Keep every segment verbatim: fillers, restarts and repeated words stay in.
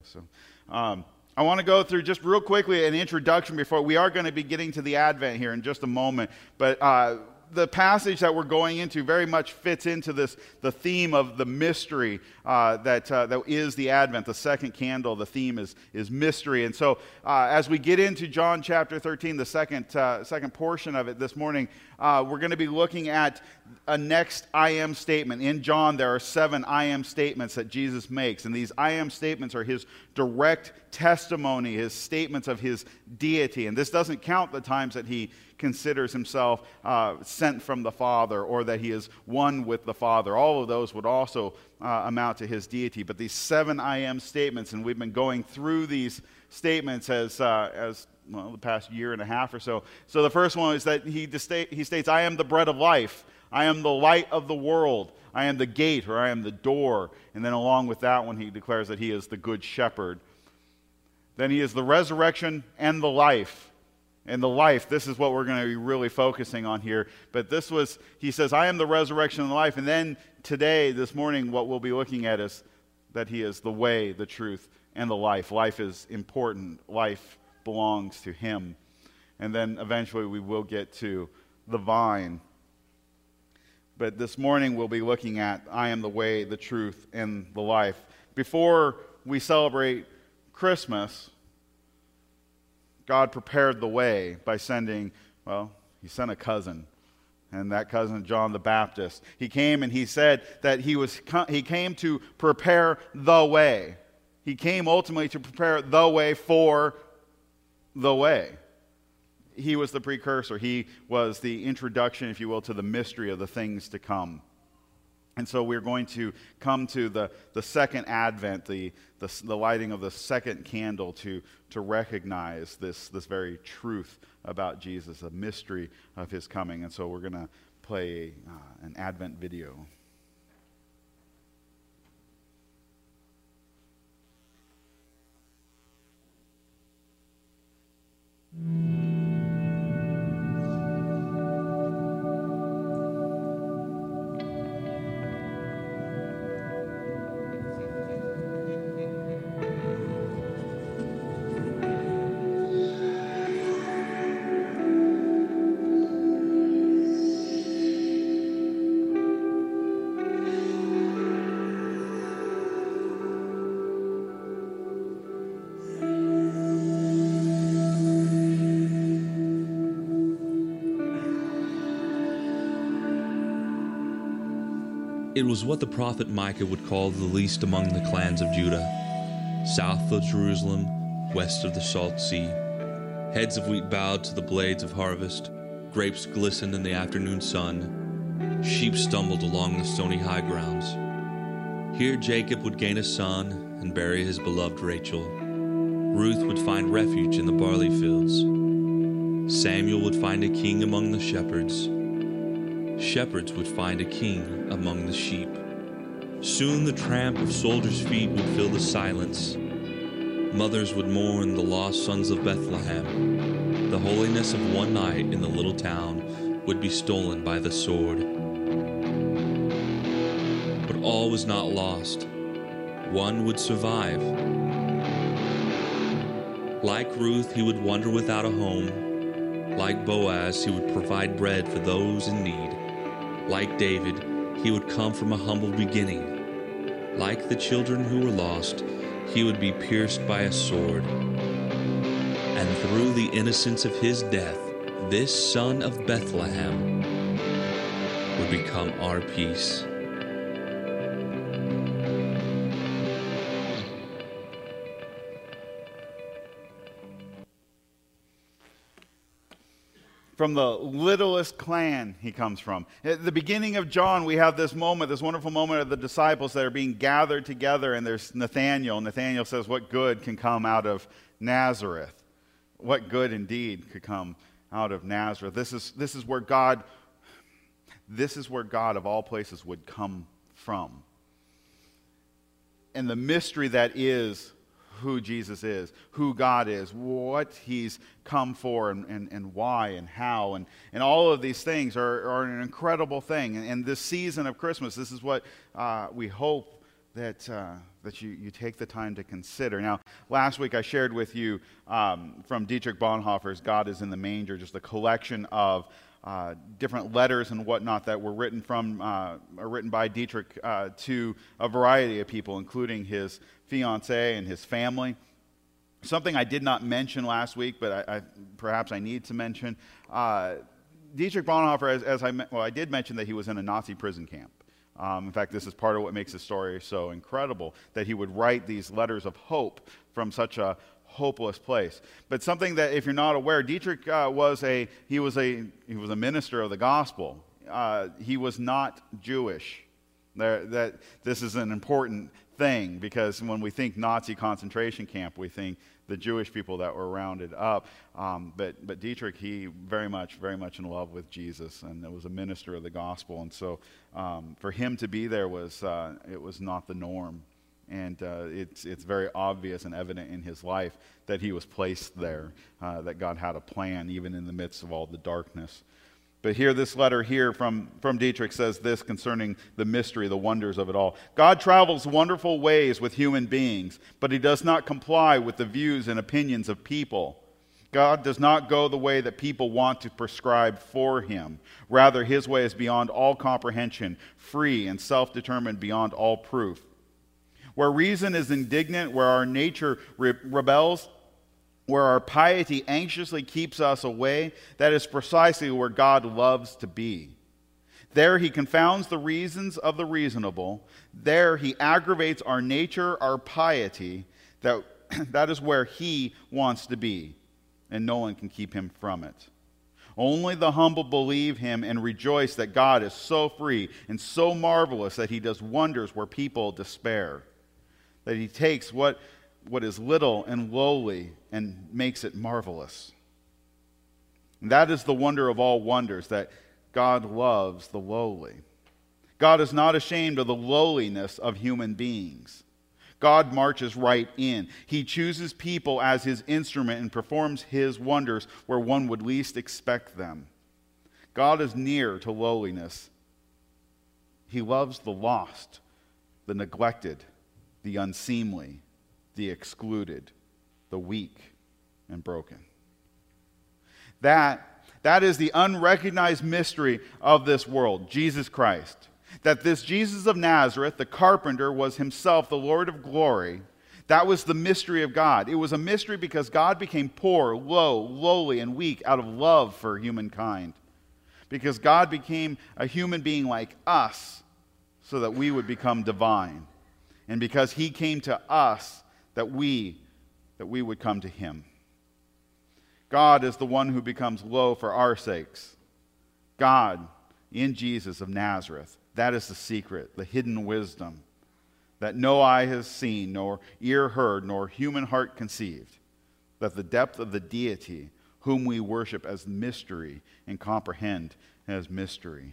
So um, I want to go through just real quickly an introduction before we are going to be getting to the Advent here in just a moment. But uh, the passage that we're going into very much fits into this, the theme of the mystery uh, that uh, that is the Advent, the second candle. The theme is is mystery. And so uh, as we get into John chapter thirteen, the second uh, second portion of it this morning, uh, we're going to be looking at a next I am statement. In John, there are seven I am statements that Jesus makes. And these I am statements are his direct testimony, his statements of his deity. And this doesn't count the times that he considers himself uh, sent from the Father, or that he is one with the Father. All of those would also uh, amount to his deity. But these seven I am statements, and we've been going through these statements as uh, as well the past year and a half or so. So the first one is that he dista- he states, "I am the bread of life. I am the light of the world. I am the gate," or "I am the door." And then along with that one, he declares that he is the good shepherd. Then he is the resurrection and the life. And the life, this is what we're going to be really focusing on here. But this was, he says, "I am the resurrection and the life." And then today, this morning, what we'll be looking at is that he is the way, the truth, and the life. Life is important. Life belongs to him. And then eventually we will get to the vine. But this morning we'll be looking at I am the way, the truth, and the life. Before we celebrate Christmas, God prepared the way by sending, well, he sent a cousin, and that cousin, John the Baptist. He came and he said that he was he came to prepare the way. He came ultimately to prepare the way for the way. He was the precursor. He was the introduction, if you will, to the mystery of the things to come. And so we're going to come to the, the second Advent, the, the the lighting of the second candle to, to recognize this, this very truth about Jesus, a mystery of his coming. And so we're going to play uh, an Advent video. It was what the prophet Micah would call the least among the clans of Judah. South of Jerusalem, west of the Salt Sea. Heads of wheat bowed to the blades of harvest. Grapes glistened in the afternoon sun. Sheep stumbled along the stony high grounds. Here Jacob would gain a son and bury his beloved Rachel. Ruth would find refuge in the barley fields. Samuel would find a king among the shepherds. Shepherds would find a king among the sheep. Soon the tramp of soldiers' feet would fill the silence. Mothers would mourn the lost sons of Bethlehem. The holiness of one night in the little town would be stolen by the sword. But all was not lost. One would survive. Like Ruth, he would wander without a home. Like Boaz, he would provide bread for those in need. Like David, he would come from a humble beginning. Like the children who were lost, he would be pierced by a sword. And through the innocence of his death, this son of Bethlehem would become our peace. From the littlest clan he comes from. At the beginning of John, we have this moment, this wonderful moment of the disciples that are being gathered together, and there's Nathanael. Nathanael says, "What good can come out of Nazareth?" What good indeed could come out of Nazareth? This is this is where God, this is where God of all places would come from. And the mystery that is who Jesus is, who God is, what he's come for, and, and, and why and how, and, and all of these things are, are an incredible thing. And, and this season of Christmas, this is what uh, we hope that uh, that you, you take the time to consider. Now, last week I shared with you um, from Dietrich Bonhoeffer's God is in the Manger, just a collection of uh, different letters and whatnot that were written from, uh, written by Dietrich uh, to a variety of people, including his fiancée and his family. Something I did not mention last week, but I, I, perhaps I need to mention. Uh, Dietrich Bonhoeffer, as, as I well, I did mention that he was in a Nazi prison camp. Um, in fact, this is part of what makes his story so incredible, that he would write these letters of hope from such a hopeless place. But something that, if you're not aware, Dietrich uh, was a he was a he was a minister of the gospel. Uh, he was not Jewish. There, that this is an important thing, because when we think Nazi concentration camp, we think the Jewish people that were rounded up. Um, but but Dietrich, he very much, very much in love with Jesus, and it was a minister of the gospel. And so um, for him to be there was uh, it was not the norm, and uh, it's it's very obvious and evident in his life that he was placed there, uh, that God had a plan even in the midst of all the darkness. But here, this letter here from, from Dietrich says this concerning the mystery, the wonders of it all. God travels wonderful ways with human beings, but he does not comply with the views and opinions of people. God does not go the way that people want to prescribe for him. Rather, his way is beyond all comprehension, free and self-determined beyond all proof. Where reason is indignant, where our nature re- rebels, where our piety anxiously keeps us away, that is precisely where God loves to be. There he confounds the reasons of the reasonable. There he aggravates our nature, our piety. That, that is where he wants to be, and no one can keep him from it. Only the humble believe him and rejoice that God is so free and so marvelous that he does wonders where people despair. That he takes what what is little and lowly and makes it marvelous. And that is the wonder of all wonders, that God loves the lowly. God is not ashamed of the lowliness of human beings. God marches right in. He chooses people as his instrument and performs his wonders where one would least expect them. God is near to lowliness. He loves the lost, the neglected, the unseemly, the excluded, the weak, and broken. That, that is the unrecognized mystery of this world, Jesus Christ. That this Jesus of Nazareth, the carpenter, was himself the Lord of glory. That was the mystery of God. It was a mystery because God became poor, low, lowly, and weak out of love for humankind. Because God became a human being like us so that we would become divine. And because he came to us, that we, that we would come to him. God is the one who becomes low for our sakes. God in Jesus of Nazareth. That is the secret, the hidden wisdom that no eye has seen, nor ear heard, nor human heart conceived. That the depth of the deity whom we worship as mystery and comprehend as mystery.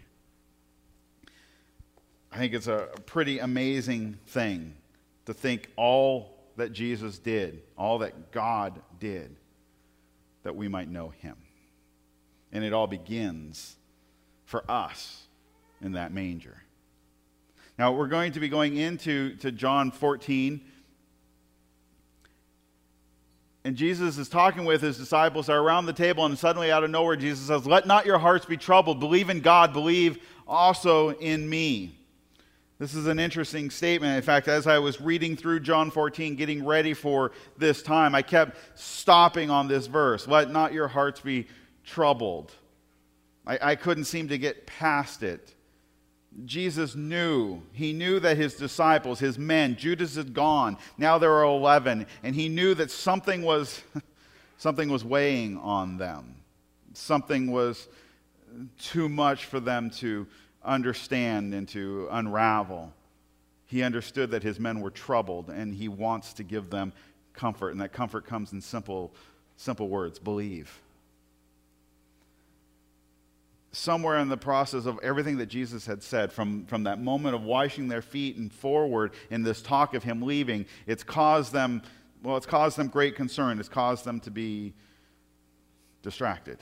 I think it's a pretty amazing thing to think all that Jesus did, all that God did, that we might know him. And it all begins for us in that manger. Now, we're going to be going into to John fourteen. And Jesus is talking with his disciples. They're around the table, and suddenly out of nowhere, Jesus says, "Let not your hearts be troubled. Believe in God. Believe also in me." This is an interesting statement. In fact, as I was reading through John fourteen, getting ready for this time, I kept stopping on this verse. Let not your hearts be troubled. I, I couldn't seem to get past it. Jesus knew. He knew that his disciples, his men, Judas had gone. Now there are eleven. And he knew that something was, something was weighing on them. Something was too much for them to understand and to unravel. He understood that his men were troubled, and he wants to give them comfort, and that comfort comes in simple, simple words: believe. Somewhere in the process of everything that Jesus had said, from, from that moment of washing their feet and forward in this talk of him leaving, it's caused them, well, it's caused them great concern. It's caused them to be distracted.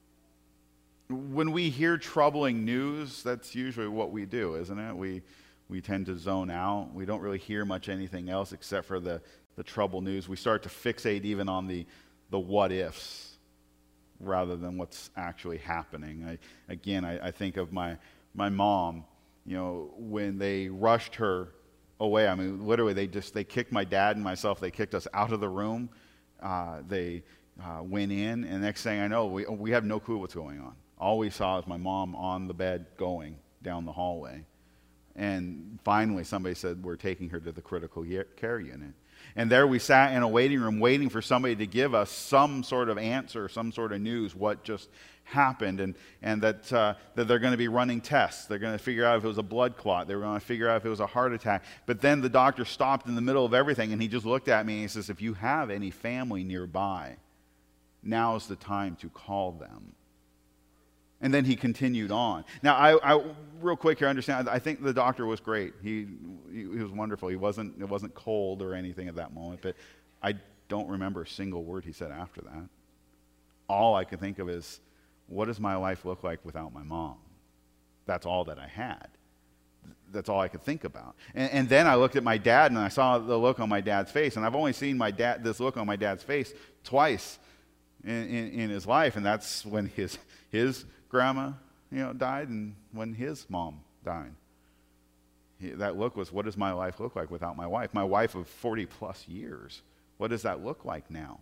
When we hear troubling news, that's usually what we do, isn't it? We we tend to zone out. We don't really hear much anything else except for the, the trouble news. We start to fixate even on the, the what ifs rather than what's actually happening. I, again, I, I think of my, my mom, you know, when they rushed her away. I mean, literally, they just, they kicked my dad and myself. They kicked us out of the room. Uh, they uh, went in, and next thing I know, we, we have no clue what's going on. All we saw is my mom on the bed going down the hallway. And finally, somebody said, we're taking her to the critical care unit. And there we sat in a waiting room waiting for somebody to give us some sort of answer, some sort of news, what just happened, and, and that, uh, that they're going to be running tests. They're going to figure out if it was a blood clot. They were going to figure out if it was a heart attack. But then the doctor stopped in the middle of everything, and he just looked at me and he says, if you have any family nearby, now is the time to call them. And then he continued on. Now, I, I real quick here, understand, I think the doctor was great. He, he, he was wonderful. He wasn't, it wasn't cold or anything at that moment, but I don't remember a single word he said after that. All I could think of is, what does my life look like without my mom? That's all that I had. That's all I could think about. And, and then I looked at my dad, and I saw the look on my dad's face, and I've only seen my dad this look on my dad's face twice in, in, in his life, and that's when his his grandma, you know, died, and when his mom died. He, that look was, what does my life look like without my wife? My wife of forty plus years. What does that look like now?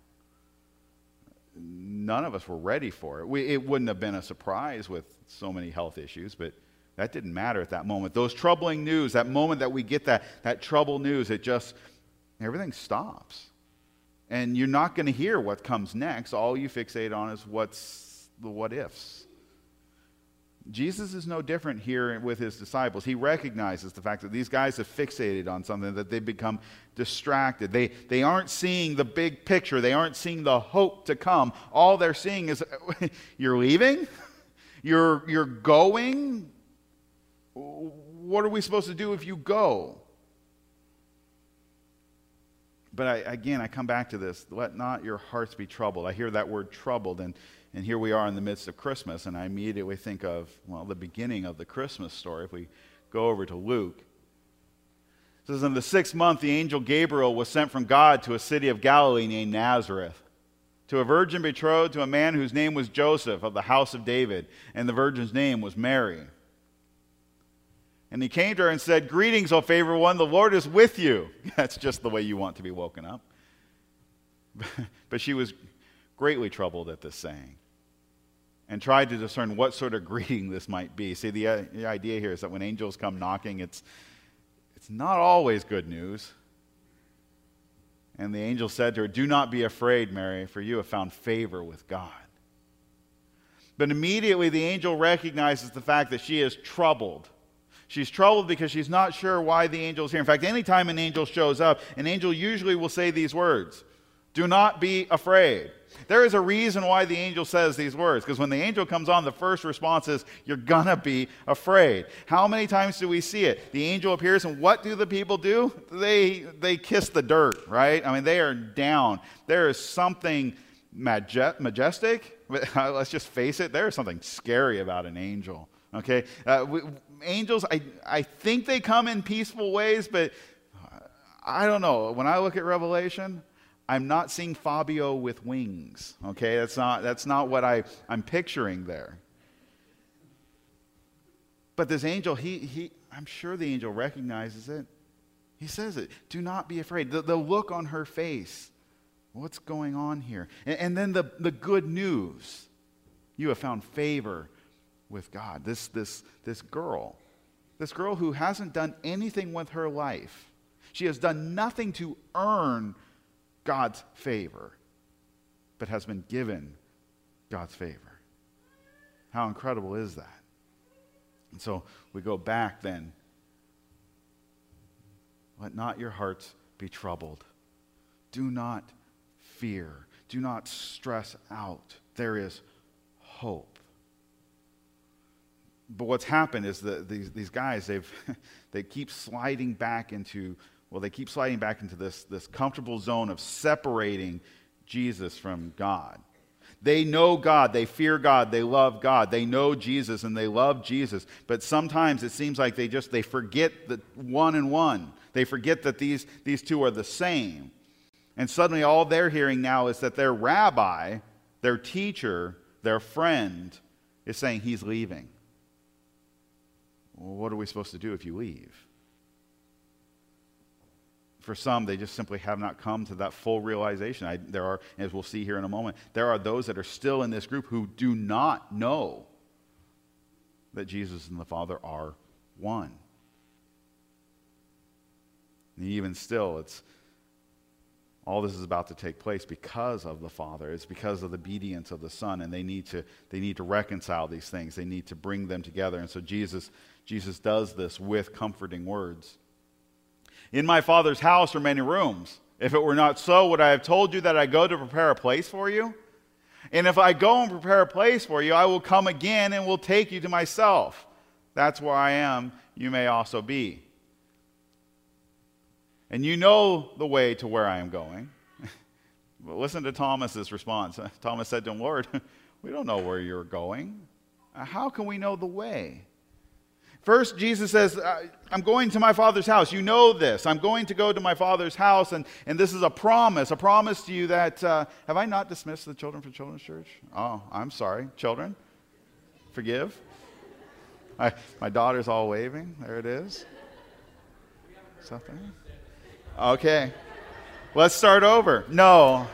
None of us were ready for it. We, it wouldn't have been a surprise with so many health issues, but that didn't matter at that moment. Those troubling news, that moment that we get that, that trouble news, it just, everything stops. And you're not going to hear what comes next. All you fixate on is what's the what ifs. Jesus is no different here with his disciples. He recognizes the fact that these guys have fixated on something, that they've become distracted. They, they aren't seeing the big picture. They aren't seeing the hope to come. All they're seeing is, you're leaving? You're, you're going? What are we supposed to do if you go? But I, again, I come back to this. Let not your hearts be troubled. I hear that word troubled, and And here we are in the midst of Christmas, and I immediately think of, well, the beginning of the Christmas story. If we go over to Luke. It says, in the sixth month, the angel Gabriel was sent from God to a city of Galilee named Nazareth, to a virgin betrothed to a man whose name was Joseph of the house of David, and the virgin's name was Mary. And he came to her and said, greetings, O favored one, the Lord is with you. That's just the way you want to be woken up. But she was greatly troubled at this saying, and tried to discern what sort of greeting this might be. See, the, uh, the idea here is that when angels come knocking, it's, it's not always good news. And the angel said to her, do not be afraid, Mary, for you have found favor with God. But immediately the angel recognizes the fact that she is troubled. She's troubled because she's not sure why the angel is here. In fact, anytime an angel shows up, an angel usually will say these words, do not be afraid. There is a reason why the angel says these words, because when the angel comes on, the first response is, you're gonna be afraid. How many times do we see it? The angel appears, and what do the people do? They, they kiss the dirt, right? I mean, they are down. There is something maje- majestic, let's just face it, there is something scary about an angel, okay? Uh, we, angels, I, I think they come in peaceful ways, but I don't know. When I look at Revelation, I'm not seeing Fabio with wings, okay? That's not, that's not what I, I'm picturing there. But this angel, he, he, I'm sure the angel recognizes it. He says it, do not be afraid. The, the look on her face, what's going on here? And, and then the, the good news, you have found favor with God. This, this, this girl, this girl who hasn't done anything with her life. She has done nothing to earn God's favor, but has been given God's favor. How incredible is that? And so we go back then. Let not your hearts be troubled. Do not fear. Do not stress out. There is hope. But what's happened is that these, these guys, they've they keep sliding back into Well, they keep sliding back into this, this comfortable zone of separating Jesus from God. They know God, they fear God, they love God, they know Jesus and they love Jesus. But sometimes it seems like they just, they forget that one and one. They forget that these, these two are the same. And suddenly all they're hearing now is that their rabbi, their teacher, their friend is saying he's leaving. Well, what are we supposed to do if you leave? For some, they just simply have not come to that full realization. I, there are, as we'll see here in a moment, there are those that are still in this group who do not know that Jesus and the Father are one. And even still, it's all this is about to take place because of the Father. It's because of the obedience of the Son, and they need to they need to reconcile these things. They need to bring them together. And so Jesus Jesus does this with comforting words. In my Father's house are many rooms. If it were not so, would I have told you that I go to prepare a place for you? And if I go and prepare a place for you, I will come again and will take you to myself. That's where I am, you may also be. And you know the way to where I am going. But listen to Thomas's response. Thomas said to him, Lord, we don't know where you're going. How can we know the way? First, Jesus says, I'm going to my Father's house. You know this. I'm going to go to my Father's house, and, and this is a promise, a promise to you that, uh, have I not dismissed the children from Children's Church? Oh, I'm sorry. Children, forgive. I, my daughter's all waving. There it is. Something. Okay. Let's start over. No.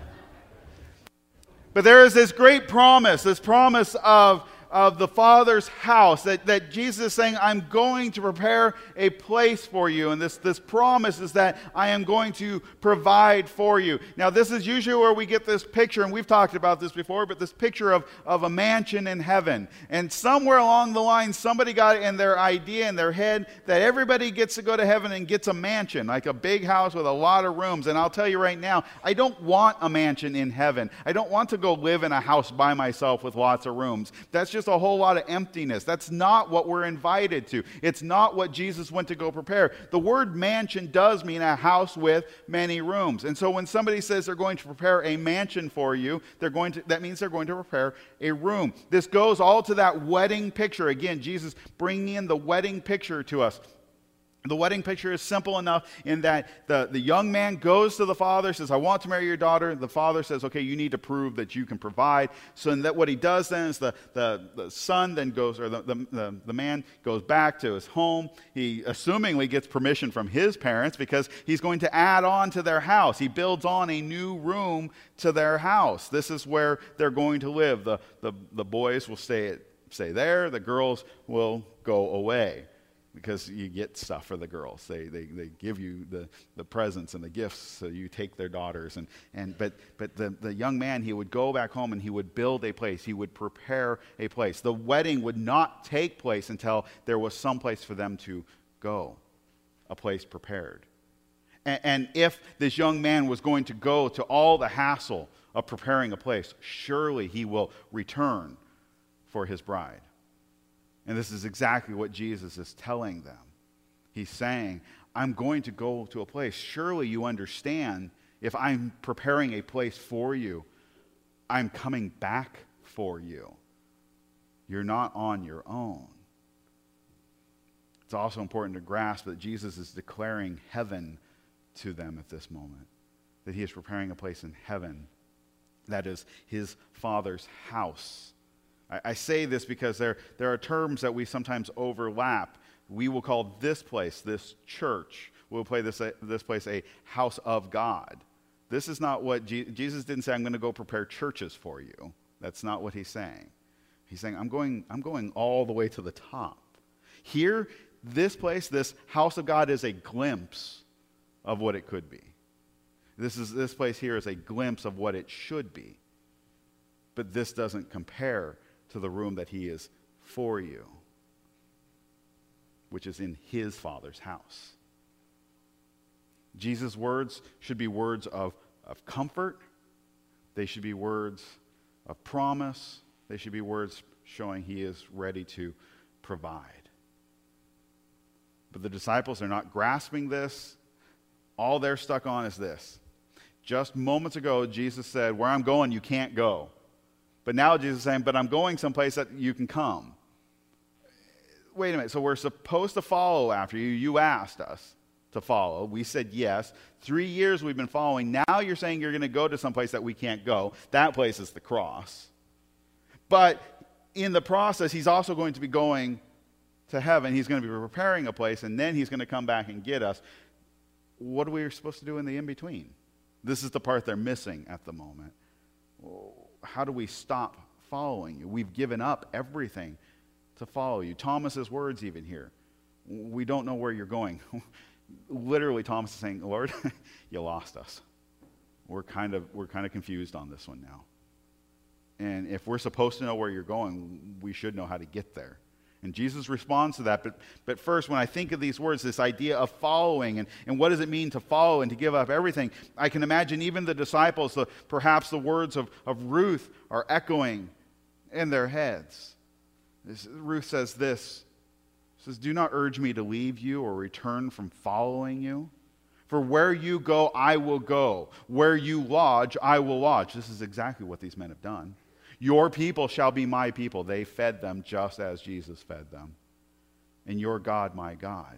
But there is this great promise, this promise of of the Father's house, that, that Jesus is saying, I'm going to prepare a place for you. And this, this promise is that I am going to provide for you. Now, this is usually where we get this picture, and we've talked about this before, but this picture of, of a mansion in heaven. And somewhere along the line, somebody got in their idea, in their head, that everybody gets to go to heaven and gets a mansion, like a big house with a lot of rooms. And I'll tell you right now, I don't want a mansion in heaven. I don't want to go live in a house by myself with lots of rooms. That's just a whole lot of emptiness. That's not what we're invited to. It's not what Jesus went to go prepare. The word mansion does mean a house with many rooms. And so when somebody says they're going to prepare a mansion for you, they're going to, that means they're going to prepare a room. This goes all to that wedding picture. Again, Jesus bringing in the wedding picture to us. The wedding picture is simple enough in that the, the young man goes to the father, says, I want to marry your daughter. The father says, okay, you need to prove that you can provide. So that what he does then is the, the, the son then goes, or the, the, the, the man goes back to his home. He assumingly gets permission from his parents because he's going to add on to their house. He builds on a new room to their house. This is where they're going to live. The, the, the boys will stay, stay there. The girls will go away. Because you get stuff for the girls. They they, they give you the, the presents and the gifts, so you take their daughters. And, and But, but the, the young man, he would go back home and he would build a place. He would prepare a place. The wedding would not take place until there was some place for them to go, a place prepared. And, and if this young man was going to go to all the hassle of preparing a place, surely he will return for his bride. And this is exactly what Jesus is telling them. He's saying, I'm going to go to a place. Surely you understand, if I'm preparing a place for you, I'm coming back for you. You're not on your own. It's also important to grasp that Jesus is declaring heaven to them at this moment. That he is preparing a place in heaven. That is his Father's house. I say this because there, there are terms that we sometimes overlap. We will call this place, this church, we'll play this, this place a house of God. This is not what, Je- Jesus didn't say, I'm going to go prepare churches for you. That's not what he's saying. He's saying, I'm going, I'm going all the way to the top. Here, this place, this house of God is a glimpse of what it could be. This is this place here is a glimpse of what it should be. But this doesn't compare to the room that he is for you, which is in his Father's house. Jesus' words should be words of, of comfort. They should be words of promise. They should be words showing he is ready to provide. But the disciples are not grasping this. All they're stuck on is this. Just moments ago, Jesus said, where I'm going, you can't go. But now Jesus is saying, but I'm going someplace that you can come. Wait a minute, so we're supposed to follow after you. You asked us to follow. We said yes. Three years we've been following. Now you're saying you're going to go to someplace that we can't go. That place is the cross. But in the process, he's also going to be going to heaven. He's going to be preparing a place, and then he's going to come back and get us. What are we supposed to do in the in-between? This is the part they're missing at the moment. How do we stop following you? We've given up everything to follow you. Thomas's words even here. We don't know where you're going. Literally, Thomas is saying, Lord, you lost us. We're kind of we're kind of confused on this one now. And if we're supposed to know where you're going, we should know how to get there. And Jesus responds to that. But, but first, when I think of these words, this idea of following, and, and what does it mean to follow and to give up everything, I can imagine even the disciples, the, perhaps the words of, of Ruth are echoing in their heads. This, Ruth says this, says, do not urge me to leave you or return from following you. For where you go, I will go. Where you lodge, I will lodge. This is exactly what these men have done. Your people shall be my people. They fed them just as Jesus fed them. And your God, my God.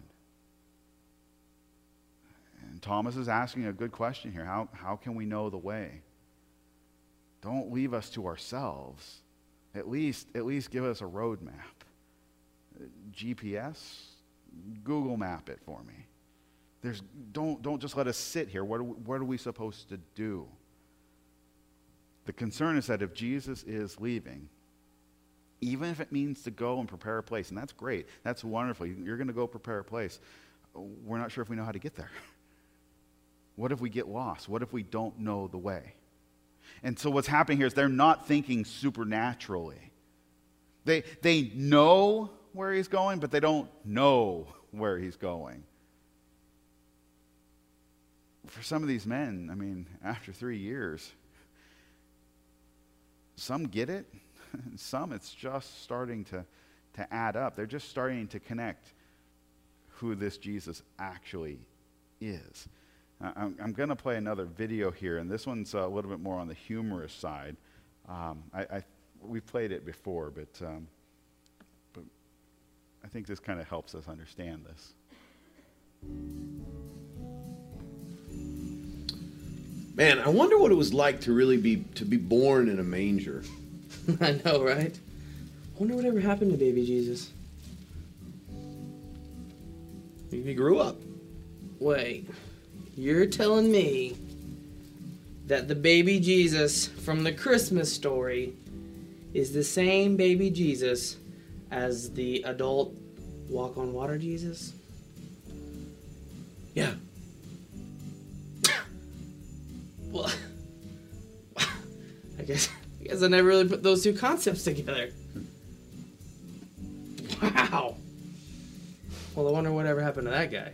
And Thomas is asking a good question here. How, how can we know the way? Don't leave us to ourselves. At least, at least give us a road map. G P S? Google map it for me. There's, don't, don't just let us sit here. What are, we, what are we supposed to do? The concern is that if Jesus is leaving, even if it means to go and prepare a place, and that's great, that's wonderful, you're going to go prepare a place, we're not sure if we know how to get there. What if we get lost? What if we don't know the way? And so what's happening here is they're not thinking supernaturally. They, they know where he's going, but they don't know where he's going. For some of these men, I mean, after three years, some get it, some it's just starting to, to add up. They're just starting to connect who this Jesus actually is. Uh, I'm, I'm going to play another video here, and this one's a little bit more on the humorous side. Um, I, I, we've played it before, but, um, but I think this kind of helps us understand this. Man, I wonder what it was like to really be to be born in a manger. I know, right? I wonder whatever happened to baby Jesus. He grew up. Wait, you're telling me that the baby Jesus from the Christmas story is the same baby Jesus as the adult walk on water Jesus? Yeah. Well, I guess I guess I never really put those two concepts together. Wow. Well, I wonder whatever happened to that guy.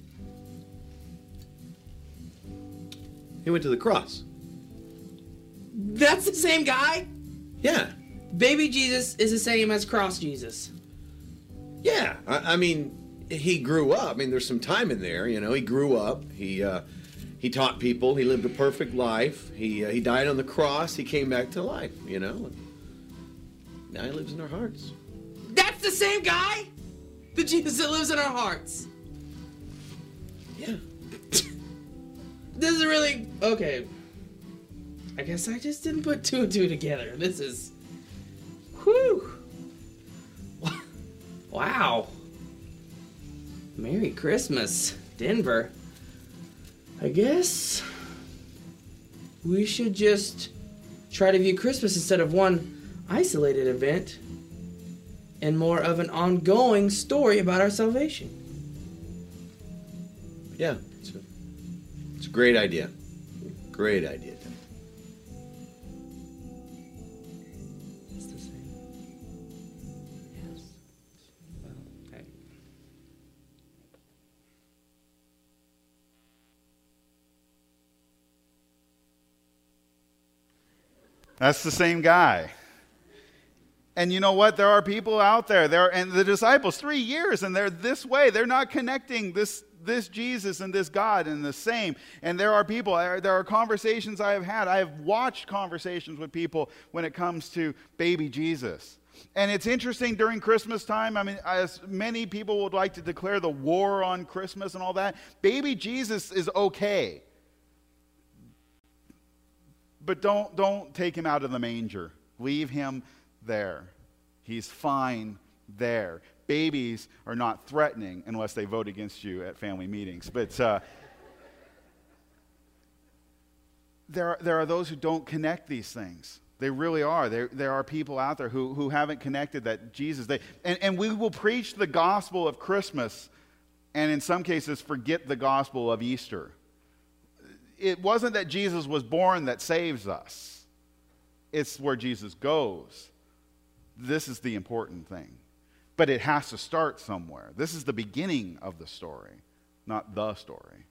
He went to the cross. That's the same guy? Yeah. Baby Jesus is the same as cross Jesus. Yeah. I, I mean, he grew up. I mean, there's some time in there. You know, he grew up. He uh, he taught people. He lived a perfect life. He uh, he died on the cross. He came back to life. You know. And now he lives in our hearts. That's the same guy? The Jesus that lives in our hearts. Yeah. This is really... Okay. I guess I just didn't put two and two together. This is... Whew. Wow. Merry Christmas, Denver. I guess... we should just try to view Christmas instead of one isolated event and more of an ongoing story about our salvation. Yeah. It's a, it's a great idea. Great idea. It's the same. Yes. Well, okay. That's the same guy. And you know what? There are people out there, there, and the disciples, three years, and they're this way. They're not connecting this, this Jesus and this God in the same. And there are people, there are conversations I have had. I have watched conversations with people when it comes to baby Jesus. And it's interesting during Christmas time. I mean, as many people would like to declare the war on Christmas and all that, baby Jesus is okay. But don't, don't take him out of the manger. Leave him there. He's fine there. Babies are not threatening unless they vote against you at family meetings. But uh, there, are, there are those who don't connect these things. They really are. There, there are people out there who, who haven't connected that Jesus. They, and, and we will preach the gospel of Christmas and in some cases forget the gospel of Easter. It wasn't that Jesus was born that saves us. It's where Jesus goes. This is the important thing. But it has to start somewhere. This is the beginning of the story, not the story.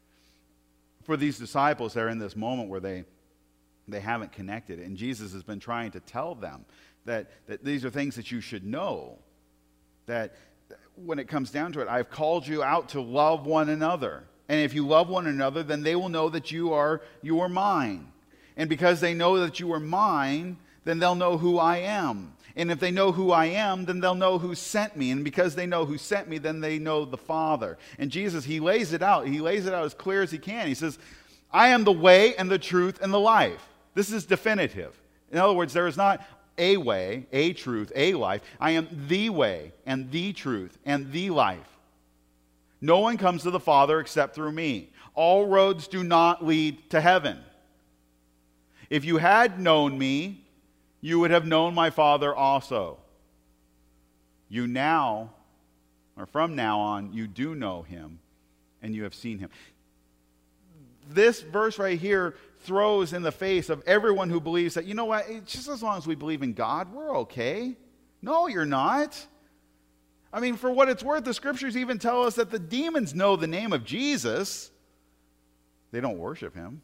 For these disciples, they're in this moment where they, they haven't connected. And Jesus has been trying to tell them that, that these are things that you should know. That when it comes down to it, I've called you out to love one another. And if you love one another, then they will know that you are, you are mine. And because they know that you are mine, then they'll know who I am. And if they know who I am, then they'll know who sent me. And because they know who sent me, then they know the Father. And Jesus, he lays it out. He lays it out as clear as he can. He says, I am the way and the truth and the life. This is definitive. In other words, there is not a way, a truth, a life. I am the way and the truth and the life. No one comes to the Father except through me. All roads do not lead to heaven. If you had known me, you would have known my Father also. You now, or from now on, you do know him, and you have seen him. This verse right here throws in the face of everyone who believes that, you know what, just as long as we believe in God, we're okay. No, you're not. I mean, for what it's worth, the scriptures even tell us that the demons know the name of Jesus. They don't worship him.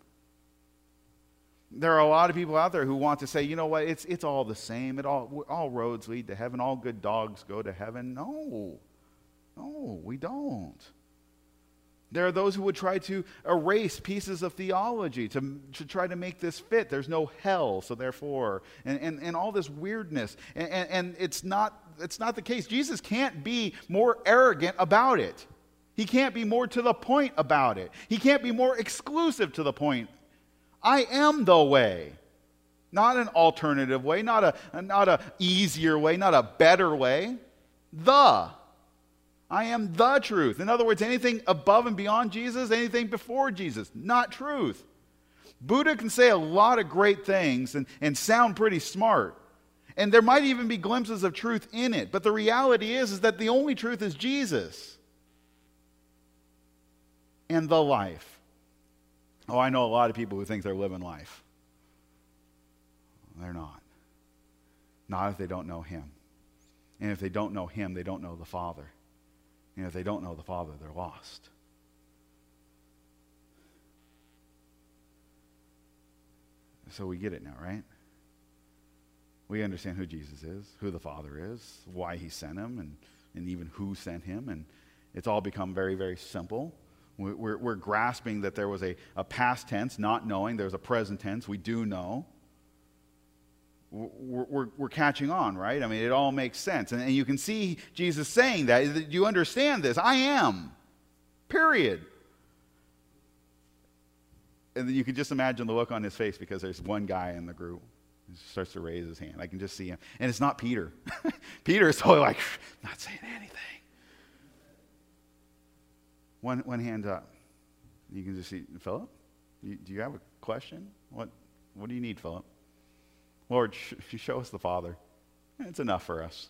There are a lot of people out there who want to say, you know what, it's it's all the same. It all all roads lead to heaven. All good dogs go to heaven. No, no, we don't. There are those who would try to erase pieces of theology to, to try to make this fit. There's no hell, so therefore, and, and, and all this weirdness. And, and, and it's not it's not the case. Jesus can't be more arrogant about it. He can't be more to the point about it. He can't be more exclusive to the point. I am the way. Not an alternative way, not a not a easier way, not a better way. The. I am the truth. In other words, anything above and beyond Jesus, anything before Jesus, not truth. Buddha can say a lot of great things and, and sound pretty smart. And there might even be glimpses of truth in it. But the reality is, is that the only truth is Jesus. And the life. Oh, I know a lot of people who think they're living life. They're not. Not if they don't know him. And if they don't know him, they don't know the Father. And if they don't know the Father, they're lost. So we get it now, right? We understand who Jesus is, who the Father is, why he sent him, and, and even who sent him. And it's all become very, very simple. We're, we're grasping that there was a, a past tense, not knowing. There's a present tense. We do know. We're, we're, we're catching on, right? I mean, it all makes sense. And, and you can see Jesus saying that. Do you understand this? I am. Period. And then you can just imagine the look on his face because there's one guy in the group who starts to raise his hand. I can just see him. And it's not Peter. Peter is totally like, not saying anything. One, one hand up. You can just see, Philip, you, do you have a question? What, what do you need, Philip? Lord, sh- show us the Father. It's enough for us.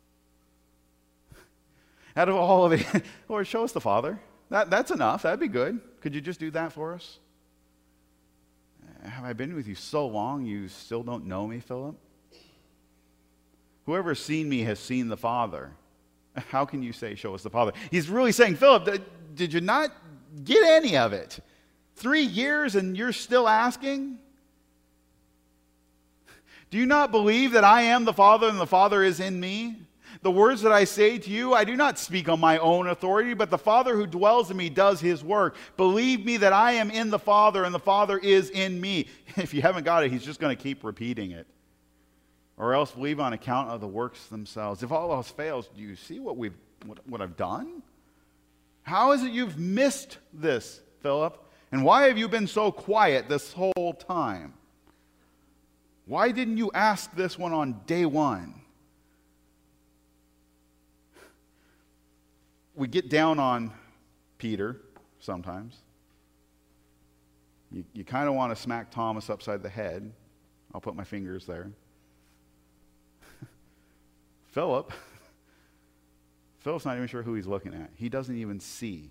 Out of all of it, Lord, show us the Father. That, that's enough. That'd be good. Could you just do that for us? Have I been with you so long you still don't know me, Philip? Whoever has seen me has seen the Father. How can you say, show us the Father? He's really saying, Philip, did you not get any of it? Three years and you're still asking? Do you not believe that I am the Father and the Father is in me? The words that I say to you, I do not speak on my own authority, but the Father who dwells in me does his work. Believe me that I am in the Father and the Father is in me. If you haven't got it, he's just going to keep repeating it. Or else believe on account of the works themselves. If all else fails, do you see what we've what, what I've done? How is it you've missed this, Philip? And why have you been so quiet this whole time? Why didn't you ask this one on day one? We get down on Peter sometimes. You, you kind of want to smack Thomas upside the head. I'll put my fingers there. Philip, Philip's not even sure who he's looking at. He doesn't even see.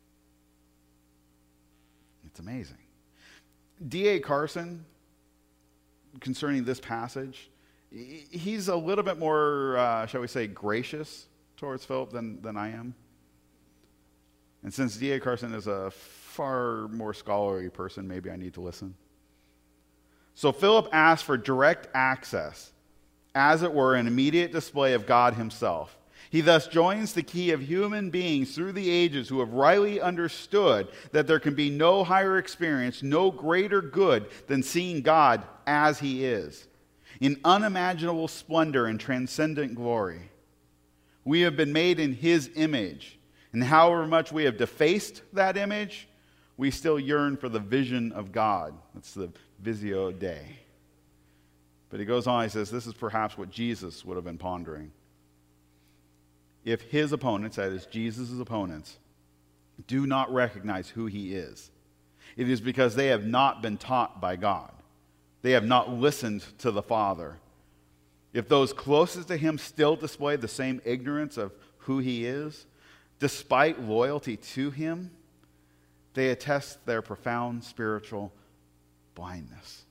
It's amazing. D A Carson, concerning this passage, he's a little bit more, uh, shall we say, gracious towards Philip than, than I am. And since D A Carson is a far more scholarly person, maybe I need to listen. So Philip asked for direct access, as it were, an immediate display of God himself. He thus joins the key of human beings through the ages who have rightly understood that there can be no higher experience, no greater good than seeing God as he is, in unimaginable splendor and transcendent glory. We have been made in his image, and however much we have defaced that image, we still yearn for the vision of God. That's the Visio Dei. But he goes on, he says, this is perhaps what Jesus would have been pondering. If his opponents, that is Jesus' opponents, do not recognize who he is, it is because they have not been taught by God. They have not listened to the Father. If those closest to him still display the same ignorance of who he is, despite loyalty to him, they attest their profound spiritual blindness.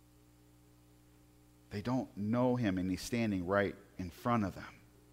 They don't know him, and he's standing right in front of them.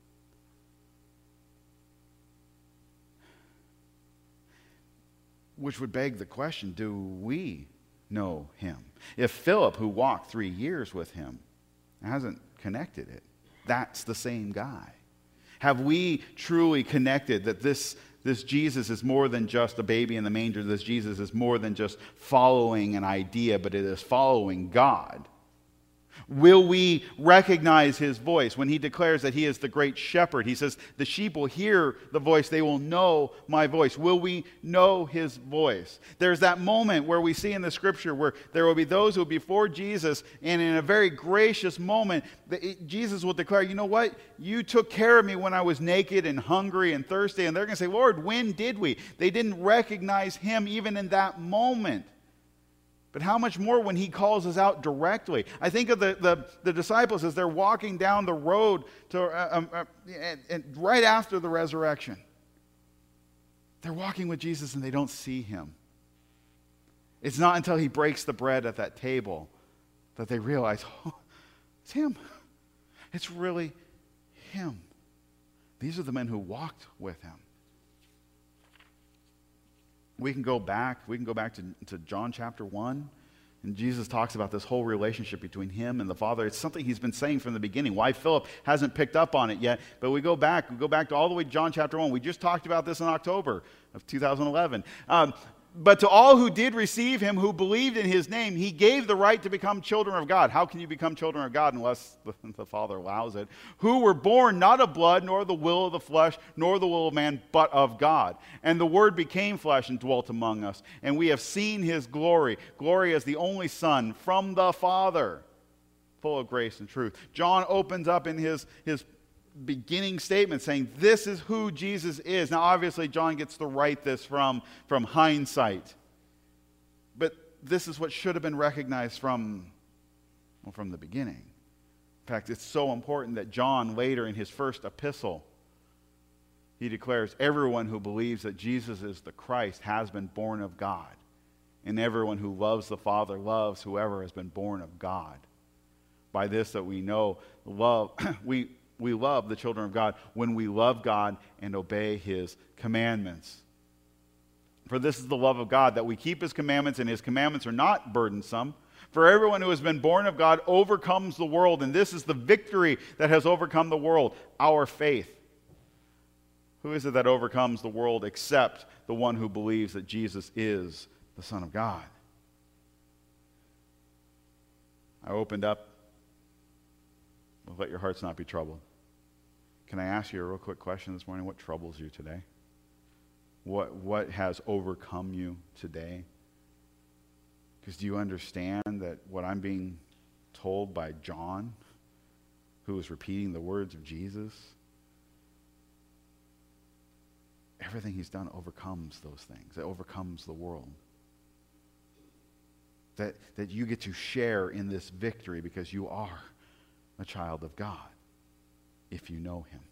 Which would beg the question, do we know him? If Philip, who walked three years with him, hasn't connected it, that's the same guy. Have we truly connected that this, this Jesus is more than just a baby in the manger? This Jesus is more than just following an idea, but it is following God. Will we recognize his voice when he declares that he is the great shepherd? He says, the sheep will hear the voice, they will know my voice. Will we know his voice? There's that moment where we see in the scripture where there will be those who will be before Jesus, and in a very gracious moment, Jesus will declare, you know what? You took care of me when I was naked and hungry and thirsty. And they're going to say, Lord, when did we? They didn't recognize him even in that moment. But how much more when he calls us out directly? I think of the, the, the disciples as they're walking down the road to, uh, um, uh, and, and right after the resurrection. They're walking with Jesus and they don't see him. It's not until he breaks the bread at that table that they realize, oh, it's him. It's really him. These are the men who walked with him. We can go back, we can go back to, to John chapter one, and Jesus talks about this whole relationship between him and the Father. It's something he's been saying from the beginning. Why Philip hasn't picked up on it yet, but we go back, we go back to all the way to John chapter one. We just talked about this in October of two thousand eleven. Um, But to all who did receive him, who believed in his name, he gave the right to become children of God. How can you become children of God unless the, the Father allows it? Who were born not of blood, nor the will of the flesh, nor the will of man, but of God. And the Word became flesh and dwelt among us. And we have seen his glory, glory as the only Son from the Father, full of grace and truth. John opens up in his, his beginning statement saying this is who Jesus is. Now obviously John gets to write this from, from hindsight. But this is what should have been recognized from, well, from the beginning. In fact, it's so important that John later in his first epistle, he declares everyone who believes that Jesus is the Christ has been born of God. And everyone who loves the Father loves whoever has been born of God. By this that we know love, we We love the children of God when we love God and obey his commandments. For this is the love of God, that we keep his commandments, and his commandments are not burdensome. For everyone who has been born of God overcomes the world, and this is the victory that has overcome the world, our faith. Who is it that overcomes the world except the one who believes that Jesus is the Son of God? I opened up, let your hearts not be troubled. Can I ask you a real quick question this morning? What troubles you today? What, what has overcome you today? Because do you understand that what I'm being told by John, who is repeating the words of Jesus, everything he's done overcomes those things. It overcomes the world. That, that you get to share in this victory because you are a child of God if you know him.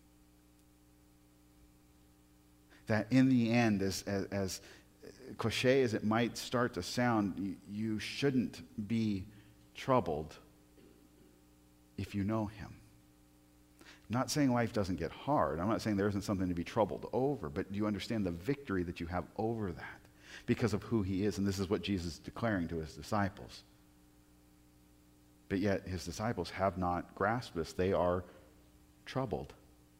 That in the end, as, as, as cliche as it might start to sound, you, you shouldn't be troubled if you know him. I'm not saying life doesn't get hard. I'm not saying there isn't something to be troubled over, but do you understand the victory that you have over that because of who he is? And this is what Jesus is declaring to his disciples. But yet his disciples have not grasped this. They are troubled.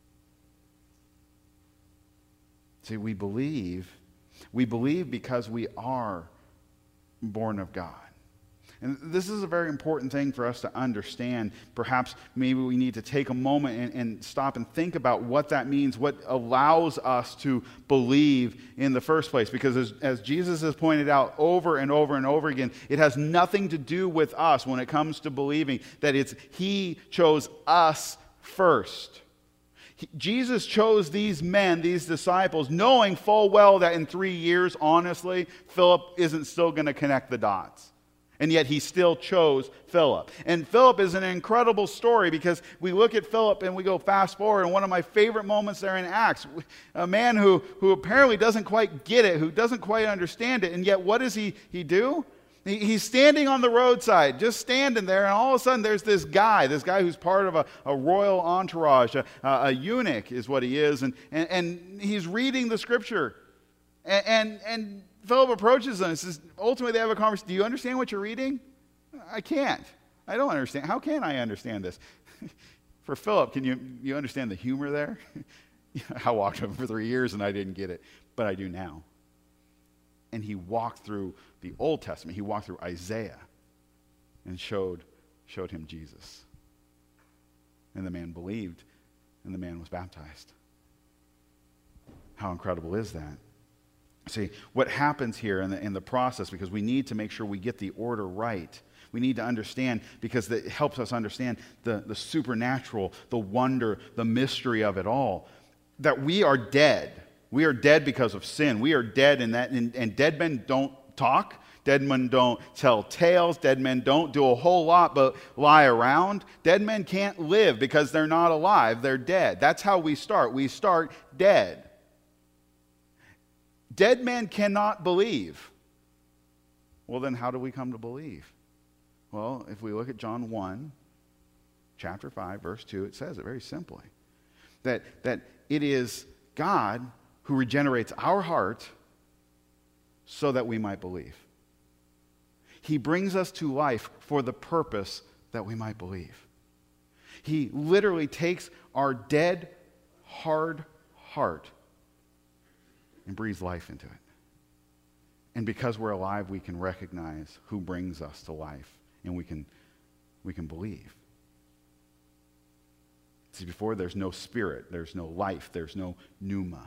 See, we believe, we believe because we are born of God. And this is a very important thing for us to understand. Perhaps maybe we need to take a moment and, and stop and think about what that means, what allows us to believe in the first place. Because as, as Jesus has pointed out over and over and over again, it has nothing to do with us when it comes to believing, that it's he chose us first. He, Jesus chose these men, these disciples, knowing full well that in three years, honestly, Philip isn't still going to connect the dots. And yet he still chose Philip. And Philip is an incredible story because we look at Philip and we go fast forward, and one of my favorite moments there in Acts, a man who, who apparently doesn't quite get it, who doesn't quite understand it, and yet what does he, he do? He, he's standing on the roadside, just standing there, and all of a sudden there's this guy, this guy who's part of a, a royal entourage, a, a eunuch is what he is, and, and, and he's reading the scripture. And, and, and Philip approaches them and says, ultimately they have a conversation. Do you understand what you're reading? I can't. I don't understand. How can I understand this? For Philip, can you, you understand the humor there? I walked with him for three years and I didn't get it, but I do now. And he walked through the Old Testament. He walked through Isaiah and showed, showed him Jesus. And the man believed, and the man was baptized. How incredible is that? See, what happens here in the, in the process, because we need to make sure we get the order right. We need to understand, because it helps us understand the, the supernatural, the wonder, the mystery of it all. That we are dead. We are dead because of sin. We are dead in that, and, and dead men don't talk. Dead men don't tell tales. Dead men don't do a whole lot but lie around. Dead men can't live because they're not alive. They're dead. That's how we start. We start dead. Dead men cannot believe. Well, then how do we come to believe? Well, if we look at John one, chapter five, verse two, it says it very simply. That, that it is God who regenerates our heart so that we might believe. He brings us to life for the purpose that we might believe. He literally takes our dead, hard heart and breathes life into it. And because we're alive, we can recognize who brings us to life, and we can, we can believe. See, before there's no spirit, there's no life, there's no pneuma.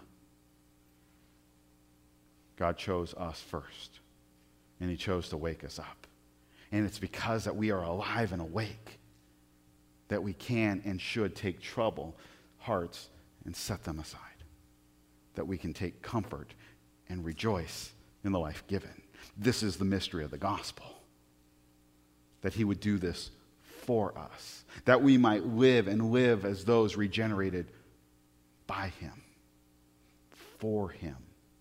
God chose us first, and he chose to wake us up. And it's because that we are alive and awake that we can and should take troubled hearts and set them aside. That we can take comfort and rejoice in the life given. This is the mystery of the gospel. That he would do this for us. That we might live and live as those regenerated by him. For him.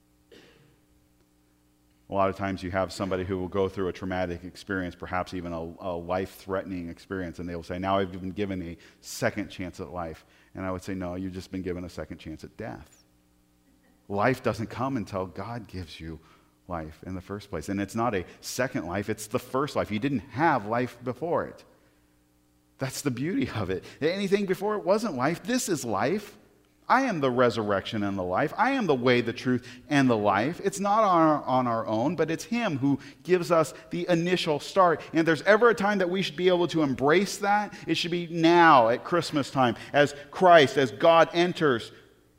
A lot of times you have somebody who will go through a traumatic experience, perhaps even a, a life-threatening experience, and they will say, now I've been given a second chance at life. And I would say, no, you've just been given a second chance at death. Life doesn't come until God gives you life in the first place. And it's not a second life, it's the first life. You didn't have life before it. That's the beauty of it. Anything before it wasn't life. This is life. I am the resurrection and the life. I am the way, the truth, and the life. It's not on our, on our own, but it's Him who gives us the initial start. And if there's ever a time that we should be able to embrace that, it should be now at Christmas time, as Christ, as God enters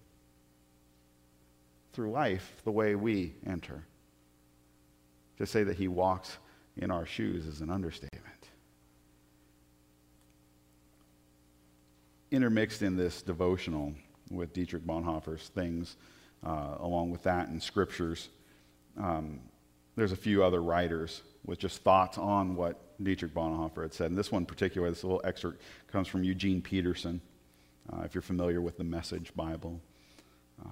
through life the way we enter. To say that He walks in our shoes is an understatement. Intermixed in this devotional with Dietrich Bonhoeffer's things, uh, along with that in scriptures, um, there's a few other writers with just thoughts on what Dietrich Bonhoeffer had said. And this one in particular, this little excerpt comes from Eugene Peterson, uh, if you're familiar with the Message Bible. Uh,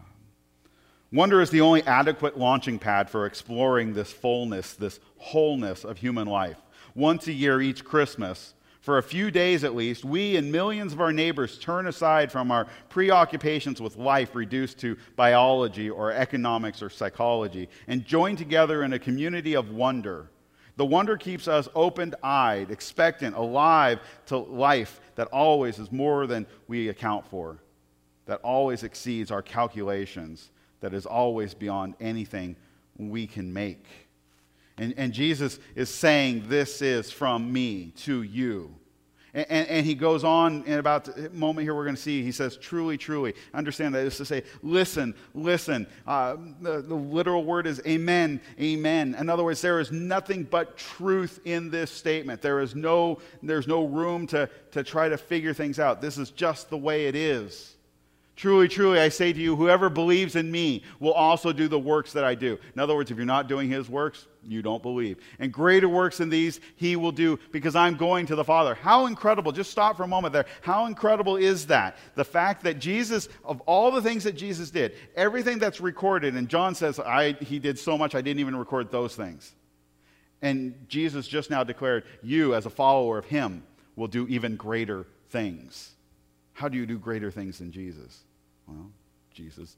Wonder is the only adequate launching pad for exploring this fullness, this wholeness of human life. Once a year, each Christmas, for a few days at least, we and millions of our neighbors turn aside from our preoccupations with life reduced to biology or economics or psychology and join together in a community of wonder. The wonder keeps us open-eyed, expectant, alive to life that always is more than we account for, that always exceeds our calculations, that is always beyond anything we can make. And, and Jesus is saying, this is from me to you. And, and, and he goes on in about the moment here we're going to see, he says, truly, truly. Understand that is to say, listen, listen. Uh, the, the literal word is amen, amen. In other words, there is nothing but truth in this statement. There is no, there's no room to, to try to figure things out. This is just the way it is. Truly, truly, I say to you, whoever believes in me will also do the works that I do. In other words, if you're not doing his works, you don't believe. And greater works than these he will do because I'm going to the Father. How incredible. Just stop for a moment there. How incredible is that? The fact that Jesus, of all the things that Jesus did, everything that's recorded, and John says, I, he did so much I didn't even record those things. And Jesus just now declared, you as a follower of him will do even greater things. How do you do greater things than Jesus? Well, Jesus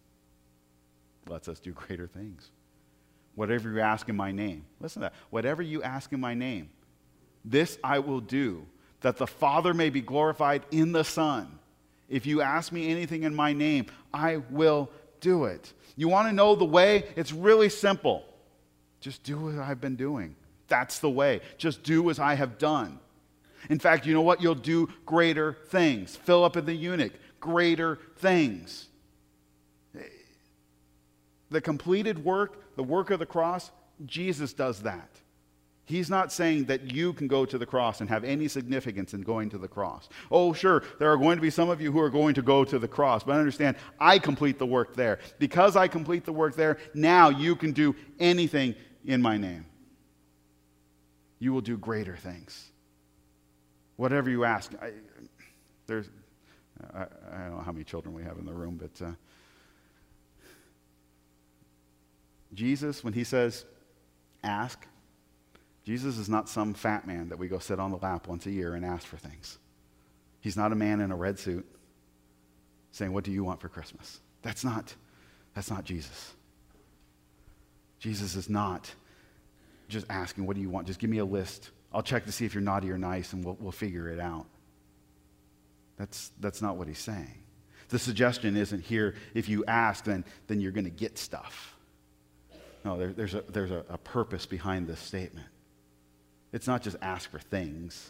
lets us do greater things. Whatever you ask in my name. Listen to that. Whatever you ask in my name, this I will do, that the Father may be glorified in the Son. If you ask me anything in my name, I will do it. You want to know the way? It's really simple. Just do what I've been doing. That's the way. Just do as I have done. In fact, you know what? You'll do greater things. Philip and the eunuch, greater things. The completed work, the work of the cross, Jesus does that. He's not saying that you can go to the cross and have any significance in going to the cross. Oh, sure, there are going to be some of you who are going to go to the cross, but understand, I complete the work there. Because I complete the work there, now you can do anything in my name. You will do greater things. Whatever you ask. I, there's, I, I don't know how many children we have in the room, but uh, Jesus, when he says, ask, Jesus is not some fat man that we go sit on the lap once a year and ask for things. He's not a man in a red suit saying, what do you want for Christmas? That's not, that's not Jesus. Jesus is not just asking, what do you want? Just give me a list. I'll check to see if you're naughty or nice, and we'll, we'll figure it out. That's, that's not what he's saying. The suggestion isn't here, if you ask, then, then you're going to get stuff. No, there, there's, a, there's a, a purpose behind this statement. It's not just ask for things.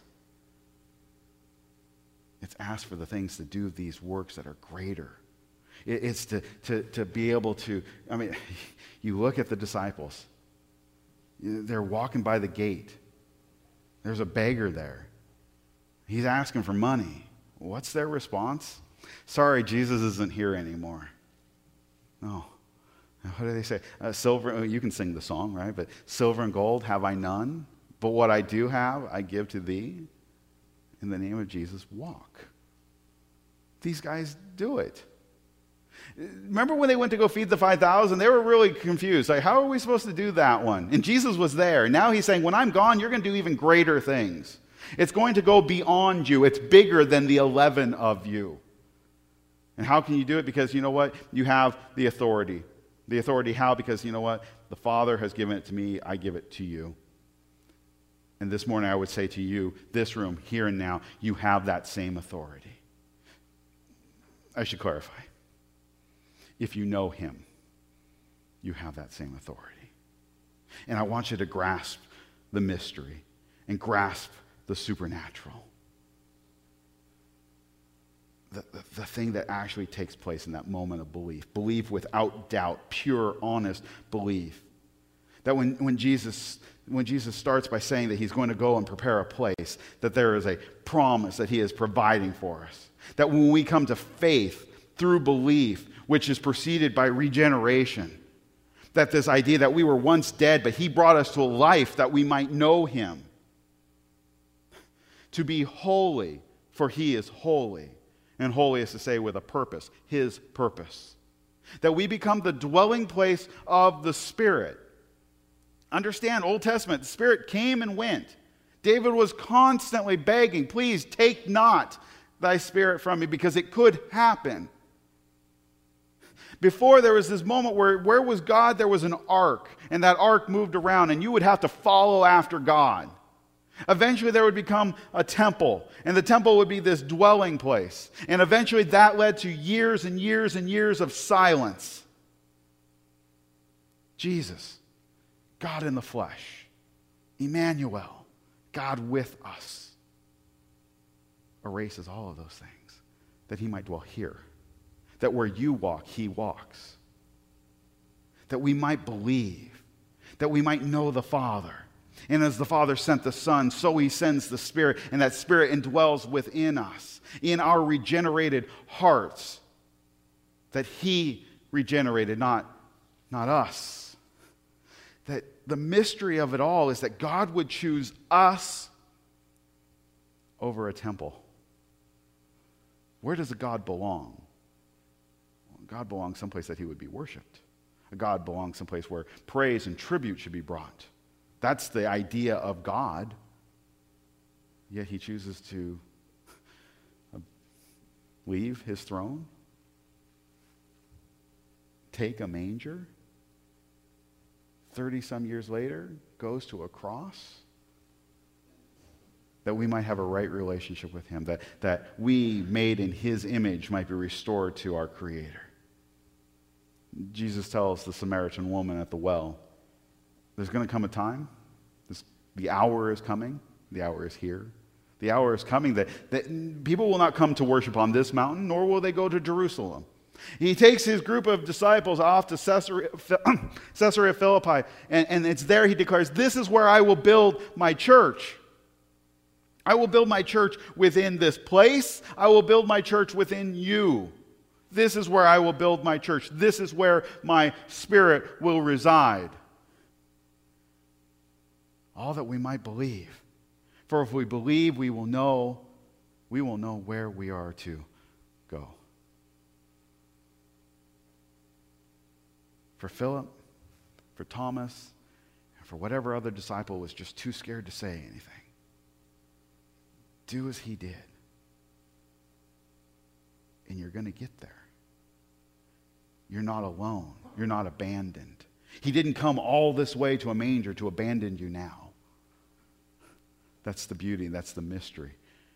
It's ask for the things to do these works that are greater. It, it's to, to, to be able to, I mean, you look at the disciples. They're walking by the gate. There's a beggar there. He's asking for money. What's their response? Sorry, Jesus isn't here anymore. No. What do they say? Uh, silver, you can sing the song, right? But silver and gold have I none, but what I do have I give to thee. In the name of Jesus, walk. These guys do it. Remember when they went to go feed the five thousand? They were really confused. Like, how are we supposed to do that one? And Jesus was there. Now he's saying, when I'm gone, you're going to do even greater things. It's going to go beyond you. It's bigger than the eleven of you. And how can you do it? Because you know what? You have the authority. The authority how? Because you know what? The Father has given it to me, I give it to you. And this morning I would say to you, this room, here and now, you have that same authority. I should clarify. If you know him, you have that same authority. And I want you to grasp the mystery and grasp the supernatural. The, the, the thing that actually takes place in that moment of belief. Belief without doubt, pure, honest belief. That when, when Jesus when Jesus starts by saying that he's going to go and prepare a place, that there is a promise that he is providing for us. That when we come to faith through belief, which is preceded by regeneration, that this idea that we were once dead, but he brought us to a life that we might know him. To be holy, for he is holy. And holy is to say with a purpose, his purpose. That we become the dwelling place of the Spirit. Understand, Old Testament, the Spirit came and went. David was constantly begging, please take not thy Spirit from me, because it could happen. Before, there was this moment where, where was God? There was an ark, and that ark moved around, and you would have to follow after God. Eventually, there would become a temple, and the temple would be this dwelling place. And eventually, that led to years and years and years of silence. Jesus, God in the flesh, Emmanuel, God with us, erases all of those things, that he might dwell here. That where you walk, he walks. That we might believe. That we might know the Father. And as the Father sent the Son, so he sends the Spirit. And that Spirit indwells within us. In our regenerated hearts. That he regenerated, not, not us. That the mystery of it all is that God would choose us over a temple. Where does a God belong? God belongs someplace that he would be worshipped. A God belongs someplace where praise and tribute should be brought. That's the idea of God. Yet he chooses to leave his throne, take a manger, thirty-some years later, goes to a cross, that we might have a right relationship with him, that, that we, made in his image, might be restored to our Creator. Jesus tells the Samaritan woman at the well, there's going to come a time, this, the hour is coming, the hour is here. The hour is coming that, that people will not come to worship on this mountain, nor will they go to Jerusalem. He takes his group of disciples off to Caesarea, Caesarea Philippi, and, and it's there he declares, this is where I will build my church. I will build my church within this place. I will build my church within you. This is where I will build my church. This is where my Spirit will reside. All that we might believe. For if we believe, we will know, we will know where we are to go. For Philip, for Thomas, and for whatever other disciple was just too scared to say anything, do as he did. And you're going to get there. You're not alone. You're not abandoned. He didn't come all this way to a manger to abandon you now. That's the beauty. That's the mystery.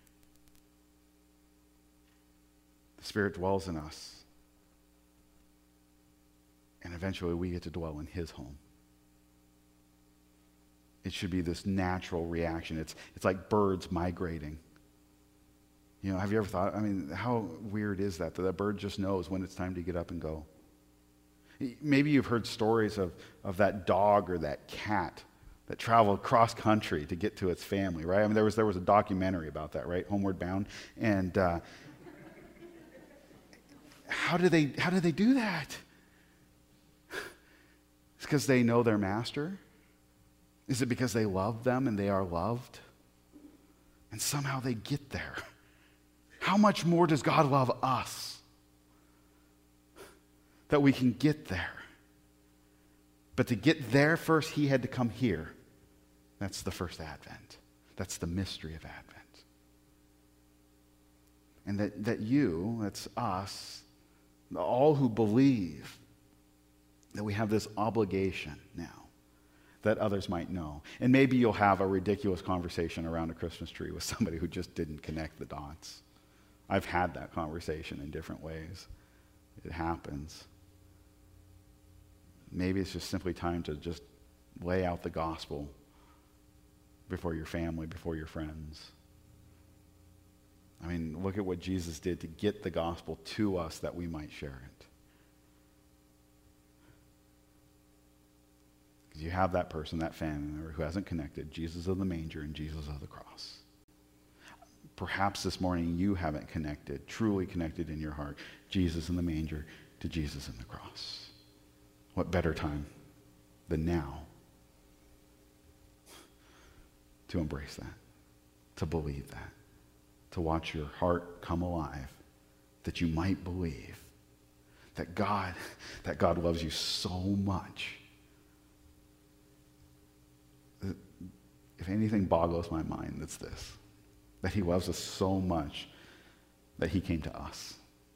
The Spirit dwells in us. And eventually we get to dwell in his home. It should be this natural reaction. It's, it's like birds migrating. You know, have you ever thought, I mean, how weird is that, that that bird just knows when it's time to get up and go? Maybe you've heard stories of, of that dog or that cat that traveled cross country to get to its family, right? I mean, there was, there was a documentary about that, right? Homeward Bound. And uh, how do they, how do they do that? It's because they know their master? Is it because they love them and they are loved? And somehow they get there. How much more does God love us that we can get there? But to get there first, he had to come here. That's the first Advent. That's the mystery of Advent. And that, that you, that's us, all who believe, that we have this obligation now that others might know. And maybe you'll have a ridiculous conversation around a Christmas tree with somebody who just didn't connect the dots. I've had that conversation in different ways. It happens. Maybe it's just simply time to just lay out the gospel before your family, before your friends. I mean, look at what Jesus did to get the gospel to us that we might share it. Because you have that person, that family member who hasn't connected, Jesus of the manger and Jesus of the cross. Perhaps this morning you haven't connected, truly connected in your heart, Jesus in the manger to Jesus in the cross. What better time than now to embrace that, to believe that, to watch your heart come alive, that you might believe that God, that God loves you so much. If anything boggles my mind, it's this, that he loves us so much that he came to us.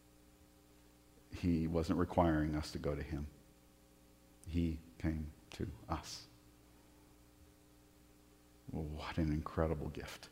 He wasn't requiring us to go to him. He came to us. What an incredible gift.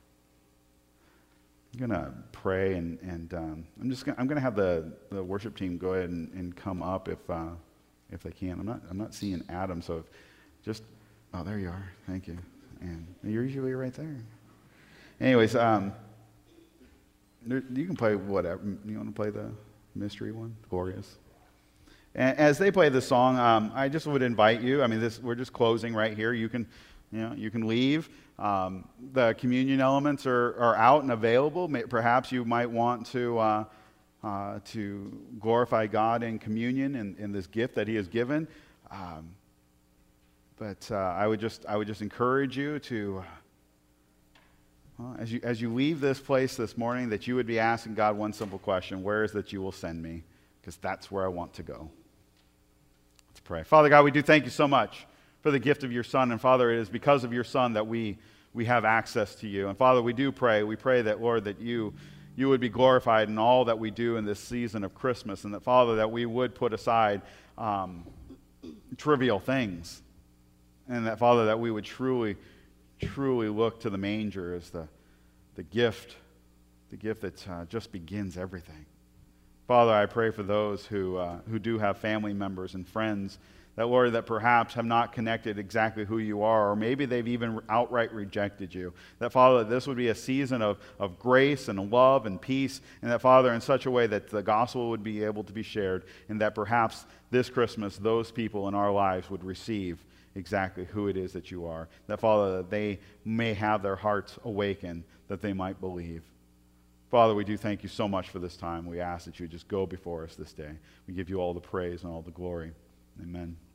I'm going to pray, and, and um, I'm just gonna, I'm going to have the, the worship team go ahead and, and come up if uh, if they can. I'm not I'm not seeing Adam, so if just oh there you are. Thank you. And you're usually right there. Anyways, um, there, you can play whatever. You want to play the mystery one? Glorious. And as they play this song, um, I just would invite you. I mean, this we're just closing right here. You can, you know, you can leave. Um, the communion elements are, are out and available. May, perhaps you might want to uh, uh, to glorify God in communion and in, in this gift that He has given. Um, but uh, I would just I would just encourage you to, well, as you as you leave this place this morning, that you would be asking God one simple question: where is that you will send me? Because that's where I want to go. Let's pray. Father God, we do thank you so much for the gift of your Son. And Father, it is because of your Son that we we have access to you. And Father, we do pray. We pray that, Lord, that you you would be glorified in all that we do in this season of Christmas. And that, Father, that we would put aside um, trivial things. And that, Father, that we would truly, truly look to the manger as the, the gift, the gift that uh, just begins everything. Father, I pray for those who uh, who do have family members and friends that, Lord, that perhaps have not connected exactly who you are, or maybe they've even outright rejected you. That, Father, this would be a season of, of grace and love and peace, and that, Father, in such a way that the gospel would be able to be shared, and that perhaps this Christmas those people in our lives would receive exactly who it is that you are. That, Father, that they may have their hearts awakened, that they might believe. Father, we do thank you so much for this time. We ask that you just go before us this day. We give you all the praise and all the glory. Amen.